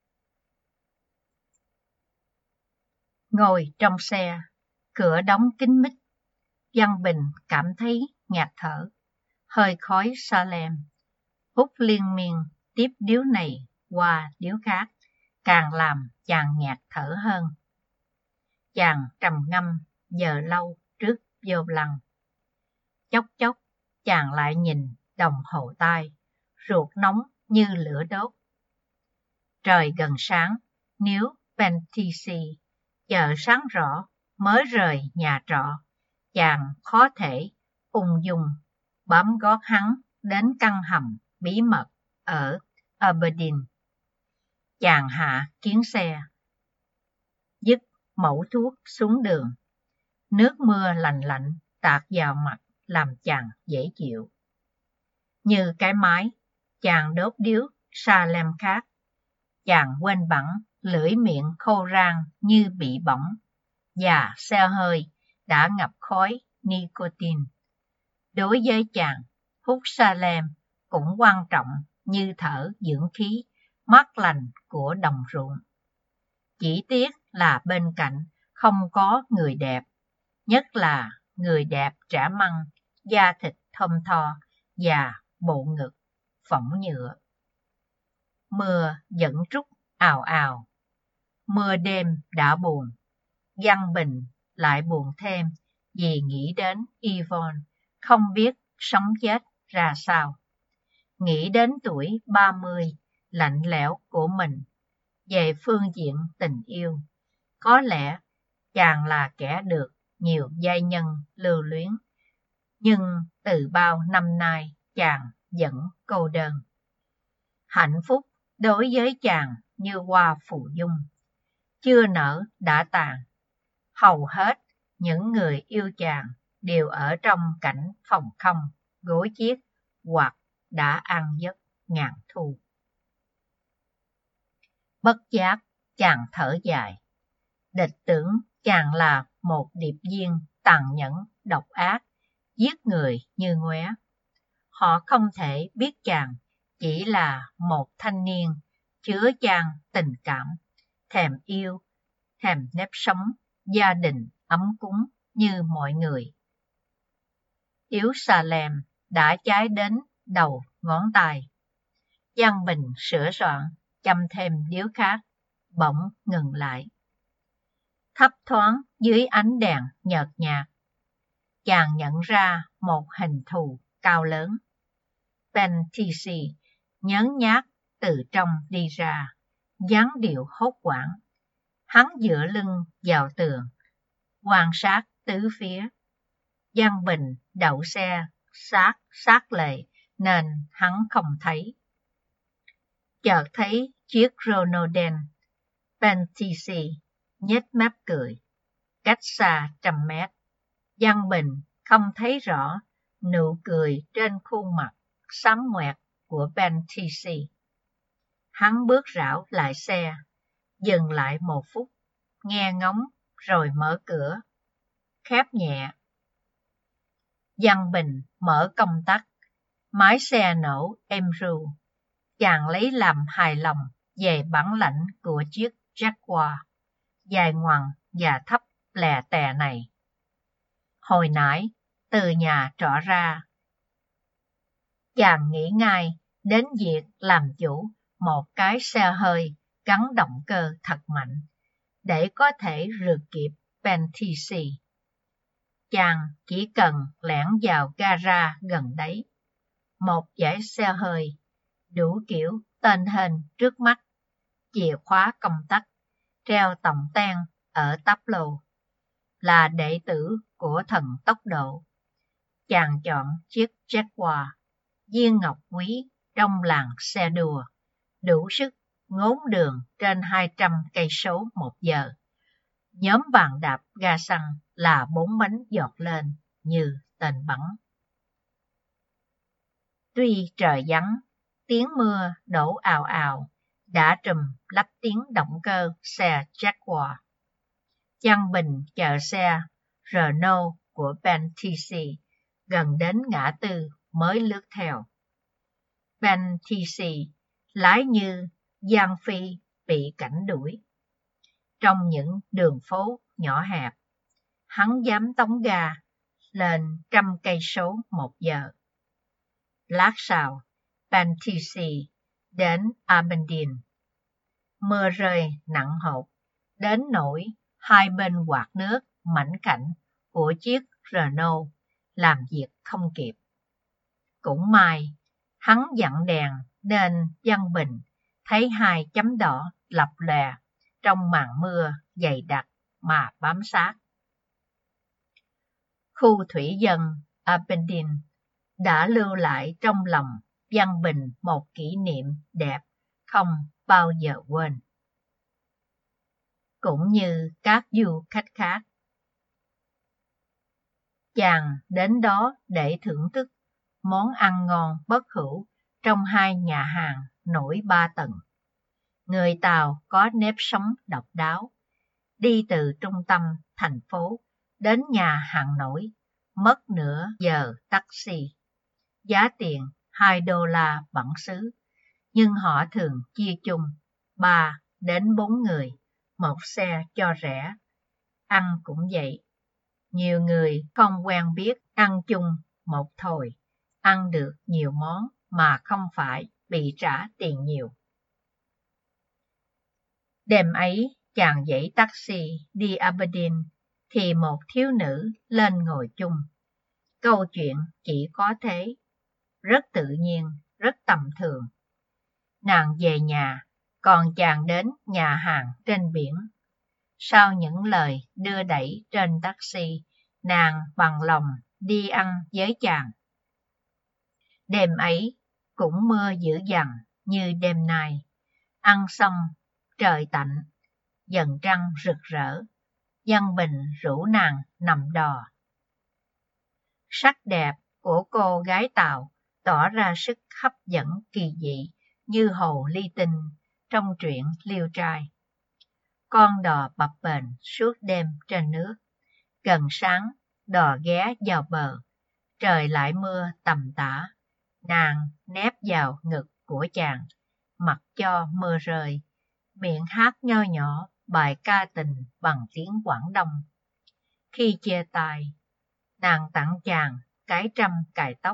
Ngồi trong xe, cửa đóng kín mít, Văn Bình cảm thấy ngạt thở. Hơi khói Salem hút liên miên tiếp điếu này qua điếu khác, càng làm chàng ngạt thở hơn. Chàng trầm ngâm giờ lâu trước vô lăng. Chốc chốc chàng lại nhìn đồng hồ tay, ruột nóng như lửa đốt. Trời gần sáng, nếu Bentley chờ sáng rõ mới rời nhà trọ, chàng khó thể ung dung bám gót hắn đến căn hầm bí mật ở Aberdeen. Chàng hạ kiến xe, dứt mẩu thuốc xuống đường. Nước mưa lạnh lạnh tạt vào mặt làm chàng dễ chịu. Như cái máy, chàng đốt điếu Salem khác. Chàng quên bẵng lưỡi miệng khô rang như bị bỏng, và xe hơi đã ngập khói nicotine. Đối với chàng, hút Salem cũng quan trọng như thở dưỡng khí mát lành của đồng ruộng. Chỉ tiếc là bên cạnh không có người đẹp, nhất là người đẹp trả măng, da thịt thơm tho và bộ ngực phỏng nhựa. Mưa vẫn trút ào ào. Mưa đêm đã buồn. Văn Bình lại buồn thêm vì nghĩ đến Yvonne không biết sống chết ra sao. Nghĩ đến tuổi 30 lạnh lẽo của mình về phương diện tình yêu. Có lẽ chàng là kẻ được nhiều giai nhân lưu luyến, nhưng từ bao năm nay chàng vẫn cô đơn. Hạnh phúc đối với chàng như hoa phù dung, chưa nở đã tàn. Hầu hết những người yêu chàng đều ở trong cảnh phòng không, gối chiếc hoặc đã ăn giấc ngàn thu. Bất giác chàng thở dài. Địch tưởng chàng là một điệp viên tàn nhẫn, độc ác, giết người như ngoé. Họ không thể biết chàng chỉ là một thanh niên chứa chan tình cảm, thèm yêu, thèm nếp sống, gia đình ấm cúng như mọi người. Điếu Salem đã cháy đến đầu ngón tay. Văn Bình sửa soạn, châm thêm điếu khác, bỗng ngừng lại. Thấp thoáng dưới ánh đèn nhợt nhạt, chàng nhận ra một hình thù cao lớn. Bentley nhớn nhác từ trong đi ra, dáng điệu hốt hoảng. Hắn dựa lưng vào tường, quan sát tứ phía. Văn Bình đậu xe sát lề nên hắn không thấy. Chợt thấy chiếc Renault đen. Bentley nhếch mép cười. Cách xa 100 mét, Văn Bình không thấy rõ nụ cười trên khuôn mặt xám ngoẹt của Bentley. Hắn bước rảo lại xe, dừng lại một phút, nghe ngóng rồi mở cửa, khép nhẹ. Văn Bình mở công tắc, máy xe nổ êm ru. Chàng lấy làm hài lòng về bản lãnh của chiếc Jaguar dài ngoằng và thấp lè tè này. Hồi nãy, từ nhà trọ ra, chàng nghĩ ngay đến việc làm chủ một cái xe hơi gắn động cơ thật mạnh để có thể rượt kịp Bentley. Chàng chỉ cần lẻn vào gara gần đấy. Một dãy xe hơi, đủ kiểu tên hên trước mắt, chìa khóa công tắc, treo tòng ten ở táp lô. Là đệ tử của thần tốc độ. Chàng chọn chiếc Jaguar, viên ngọc quý trong làng xe đua, đủ sức ngốn đường trên 200 cây số một giờ. Nhóm bàn đạp ga xăng là 4 bánh giọt lên như tên bắn. Tuy trời vắng, tiếng mưa đổ ào ào đã trùm lấp tiếng động cơ xe Jaguar. Giang Bình chờ xe Renault của Ben TC gần đến ngã tư mới lướt theo. Ben TC lái như Giang Phi bị cảnh đuổi. Trong những đường phố nhỏ hẹp, hắn dám tống ga lên 100 cây số một giờ. Lát sau, Ben TC đến Aberdeen. Mưa rơi nặng hột, đến nỗi hai bên quạt nước mảnh khảnh của chiếc Renault làm việc không kịp. Cũng may, hắn dặn đèn nên Văn Bình thấy hai chấm đỏ lập lòe trong màn mưa dày đặc mà bám sát. Khu thủy dân Aberdeen đã lưu lại trong lòng Văn Bình một kỷ niệm đẹp không bao giờ quên. Cũng như các du khách khác. Chàng đến đó để thưởng thức món ăn ngon bất hủ trong hai nhà hàng nổi 3 tầng. Người Tàu có nếp sống độc đáo. Đi từ trung tâm thành phố đến nhà hàng nổi mất nửa giờ taxi. Giá tiền $2 bản xứ, nhưng họ thường chia chung 3 đến 4 người, một xe cho rẻ. Ăn cũng vậy. Nhiều người không quen biết ăn chung một thồi, ăn được nhiều món mà không phải bị trả tiền nhiều. Đêm ấy, chàng dãy taxi đi Aberdeen thì một thiếu nữ lên ngồi chung. Câu chuyện chỉ có thế, rất tự nhiên, rất tầm thường. Nàng về nhà, còn chàng đến nhà hàng trên biển. Sau những lời đưa đẩy trên taxi, nàng bằng lòng đi ăn với chàng. Đêm ấy cũng mưa dữ dằn như đêm nay. Ăn xong, trời tạnh, dần trăng rực rỡ. Văn Bình rủ nàng nằm đò. Sắc đẹp của cô gái Tàu tỏ ra sức hấp dẫn kỳ dị như hồ ly tinh trong truyện Liêu Trai. Con đò bập bềnh suốt đêm trên nước. Gần sáng, đò ghé vào bờ. Trời lại mưa tầm tã. Nàng nép vào ngực của chàng, mặc cho mưa rơi. Miệng hát nho nhỏ bài ca tình bằng tiếng Quảng Đông. Khi chia tay, nàng tặng chàng cái trâm cài tóc.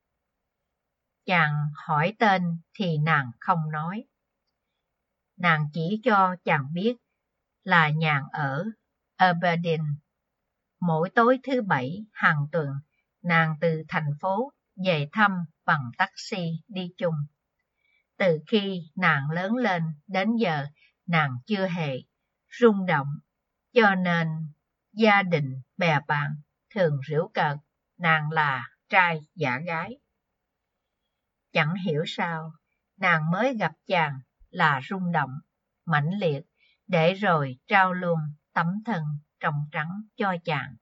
Chàng hỏi tên thì nàng không nói. Nàng chỉ cho chàng biết là nhàn ở Aberdeen. Mỗi tối thứ Bảy hàng tuần, nàng từ thành phố về thăm bằng taxi đi chung. Từ khi nàng lớn lên đến giờ, nàng chưa hề rung động, cho nên gia đình bè bạn thường giễu cợt nàng là trai giả gái. Chẳng hiểu sao, nàng mới gặp chàng là rung động, mãnh liệt, để rồi trao luôn tấm thân trong trắng cho chàng.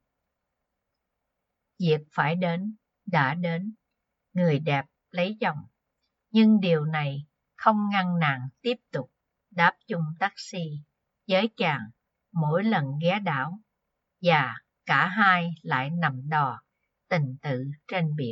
Việc phải đến, đã đến, người đẹp lấy chồng. Nhưng điều này không ngăn nàng tiếp tục đáp chung taxi với chàng mỗi lần ghé đảo, và cả hai lại nằm đò tình tự trên biển.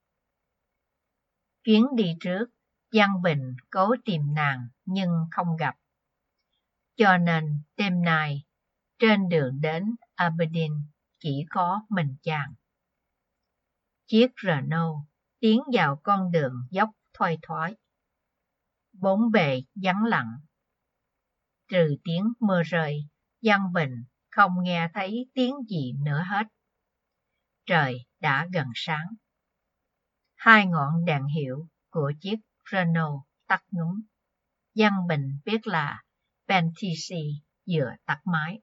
Chuyến đi trước, Văn Bình cố tìm nàng nhưng không gặp. Cho nên đêm nay, trên đường đến Aberdeen chỉ có mình chàng. Chiếc Renault tiến vào con đường dốc thoai thoái. Bốn bề vắng lặng. Trừ tiếng mưa rơi, Văn Bình không nghe thấy tiếng gì nữa hết. trời đã gần sáng. Hai ngọn đèn hiệu của chiếc Renault tắt ngúm. Văn Bình biết là Bentley vừa tắt máy.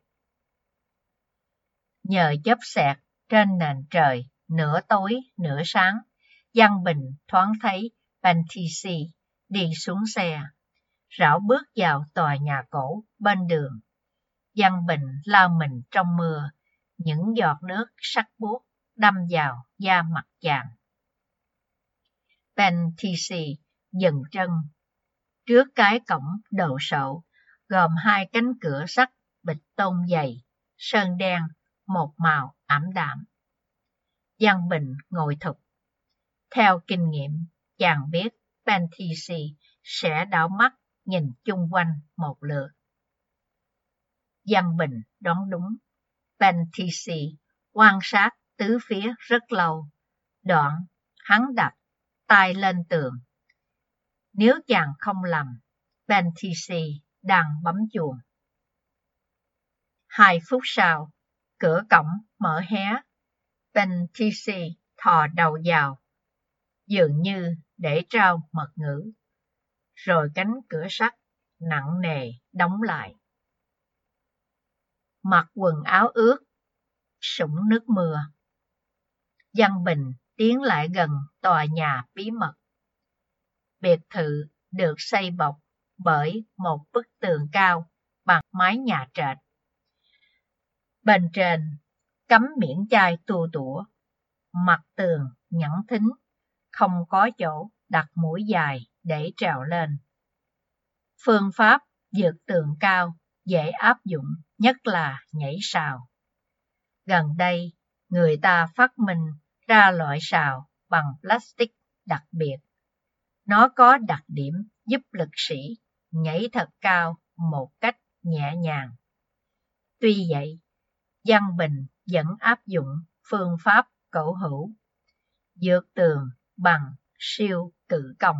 Nhờ chớp xẹt trên nền trời nửa tối nửa sáng, Văn Bình thoáng thấy Bentley đi xuống xe, rảo bước vào tòa nhà cổ bên đường. Văn Bình lao mình trong mưa, những giọt nước sắc buốt đâm vào da mặt chàng. Bentley dừng chân trước cái cổng đồ sộ, gồm hai cánh cửa sắt bịch tôn dày, sơn đen, một màu ảm đạm. Văn Bình ngồi thụp. Theo kinh nghiệm, chàng biết Bentley sẽ đảo mắt nhìn chung quanh một lượt. Văn Bình đoán đúng. Bentley quan sát tứ phía rất lâu. Đoạn, hắn đặt tay lên tường. Nếu chàng không lầm, Bentley đang bấm chuông. 2 phút sau, cửa cổng mở hé. Bentley thò đầu vào, dường như để trao mật ngữ. Rồi cánh cửa sắt nặng nề đóng lại. Mặc quần áo ướt, sũng nước mưa, Văn Bình tiến lại gần tòa nhà bí mật. Biệt thự được xây bọc bởi một bức tường cao bằng mái nhà trệt. Bên trên cắm miệng chai tua tủa, mặt tường nhẵn thính, không có chỗ đặt mũi dài để trèo lên. Phương pháp vượt tường cao dễ áp dụng, nhất là nhảy sào. Gần đây, người ta phát minh ra loại sào bằng plastic đặc biệt. Nó có đặc điểm giúp lực sĩ nhảy thật cao một cách nhẹ nhàng. Tuy vậy, Văn Bình vẫn áp dụng phương pháp cổ hữu, vượt tường bằng siêu cự công.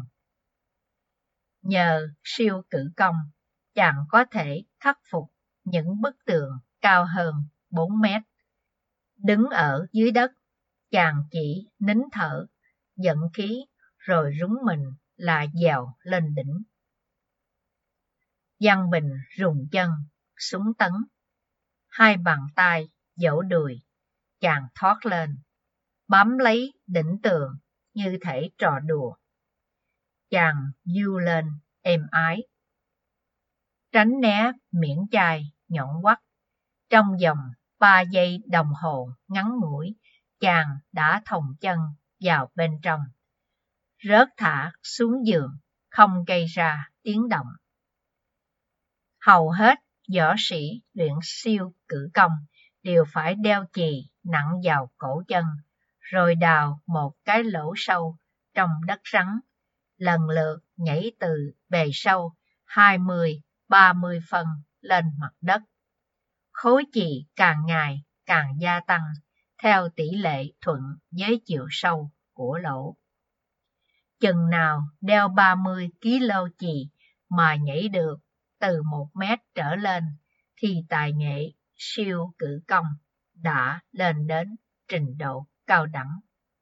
Nhờ siêu cự công, chàng có thể khắc phục những bức tường cao hơn 4 mét. Đứng ở dưới đất, chàng chỉ nín thở, vận khí rồi rúng mình là dèo lên đỉnh. Văn Bình rùng chân, xuống tấn. 2 bàn tay vỗ đùi, chàng thoát lên, bám lấy đỉnh tường như thể trò đùa. Chàng du lên êm ái, tránh né miệng chai nhọn quắt. Trong vòng 3 giây đồng hồ ngắn ngủi, chàng đã thòng chân vào bên trong, rớt thả xuống giường, không gây ra tiếng động. Hầu hết võ sĩ luyện siêu cự công đều phải đeo chì nặng vào cổ chân, rồi đào một cái lỗ sâu trong đất rắn, lần lượt nhảy từ bề sâu 20-30 phân lên mặt đất. Khối chì càng ngày càng gia tăng theo tỷ lệ thuận với chiều sâu của lỗ. Chừng nào đeo 30 kg chì mà nhảy được từ 1 mét trở lên thì tài nghệ siêu cự công đã lên đến trình độ cao đẳng.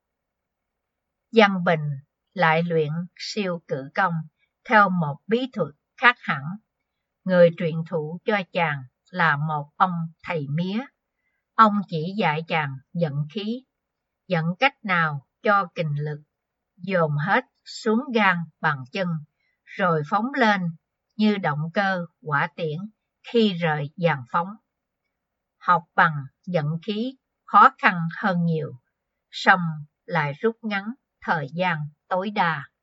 Văn Bình lại luyện siêu cự công theo một bí thuật khác hẳn. Người truyền thụ cho chàng là một ông thầy mía. Ông chỉ dạy chàng vận khí, vận cách nào cho kình lực, dồn hết xuống gan bằng chân, rồi phóng lên như động cơ hỏa tiễn khi rời giàn phóng. Học bằng vận khí khó khăn hơn nhiều, song lại rút ngắn thời gian tối đa.